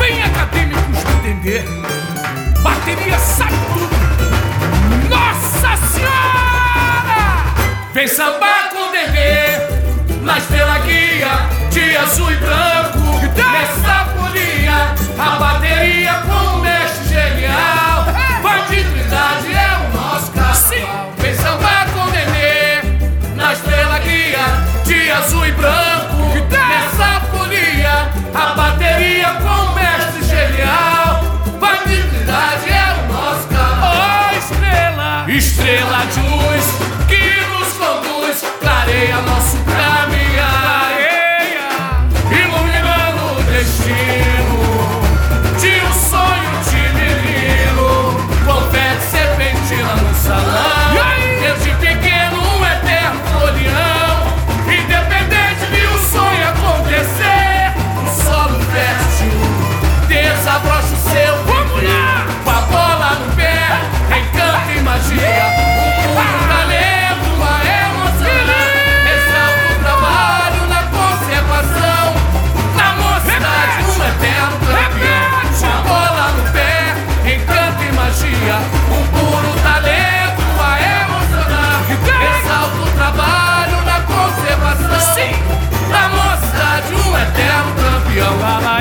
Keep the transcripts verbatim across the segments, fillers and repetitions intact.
bem acadêmicos de entender. Bateria sabe tudo. Nossa Senhora! Vem sambar com Dedê na estrela guia de azul e branco. Nessa folia, a bateria com o mestre genial. Bandidridade é o nosso carnaval. Vem sambar com Dedê na estrela guia de azul e branco. Nessa folia, a bateria com o mestre genial. Bandidridade é o nosso carnaval. Oh, estrela, estrela de luz que nos conduz, clareia nosso caminhar, iluminando o destino de um sonho de menino. Confete serpentina no salão, desde pequeno um eterno folião. Independente de um sonho acontecer, no solo fértil desabrocha o seu viver. Com a bola no pé, encanto e magia, o puro talento a emocionar. Exalta o trabalho na conservação, na mocidade um eterno campeão. Com a bola no pé, encanto e magia, o puro talento a emocionar. Exalta o trabalho na conservação, na mocidade um eterno campeão.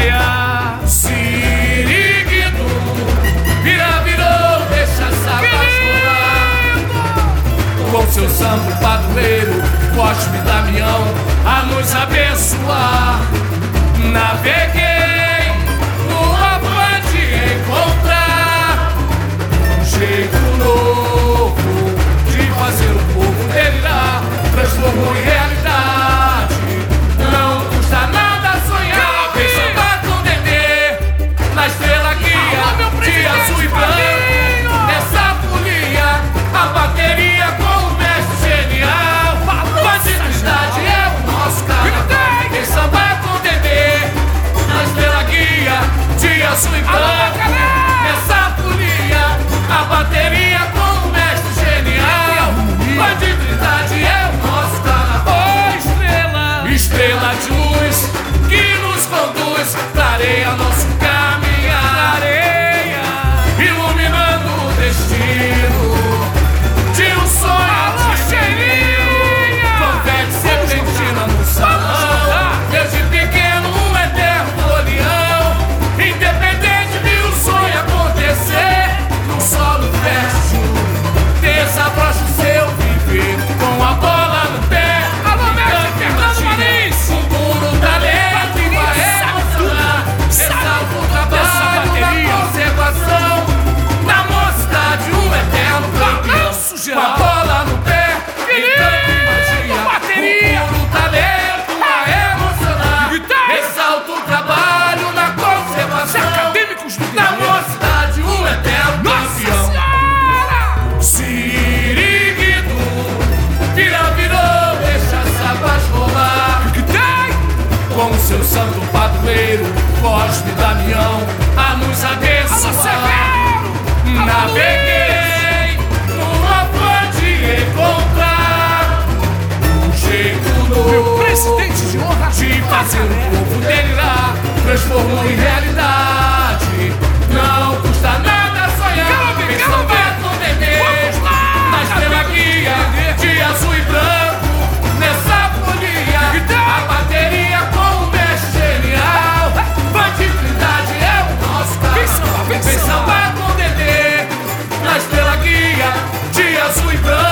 Siriguido, vira, virou, deixa essa vasculhar. Com seu santo padroeiro, Cosme e Damião, a nos abençoar. Naveguei no afã de encontrar um jeito novo de fazer o povo delirar. Transformou em realidade, não custa nada sonhar. Vem sambar com Dedê na estrela guia de azul e branco. Nessa folia, a bateria com o mestre genial. Bandidridade é o nosso carnaval. Vem sambar com Dedê na estrela guia de azul e branco. Nessa folia, a bateria com o mestre genial. Bandidridade é o nosso carnaval. Estrela, estrela de luz que nos conduz, clareia nosso caminhar, clareia, iluminando o destino de um sonho de menino. Confete serpentina no salão, desde pequeno um eterno folião. Independente de um sonho acontecer, num solo fértil desabrocha o seu viver. Com a bola no pé, encanto e magia, um puro talento a emocionar. Exalta o trabalho na conservação, na mocidade um eterno campeão. Com a bola no pé, encanto e magia, um puro talento a emocionar. Exalta o trabalho na conservação, na mocidade um eterno campeão. Siriguido, vira, virou, deixa essa paz rolar. Com seu santo padroeiro, Cosme e Damião, a nos abençoar. Naveguei no afã de encontrar um jeito novo, presidente de honra, de fazer o povo delirar. Transformou em realidade, não custa nada sonhar. Vem sambar com Dedê na estrela guia de azul e branco. Nessa folia, a bateria com o mestre genial. Bandidridade é o nosso carnaval. Vem sambar com Dedê na estrela guia de azul e branco.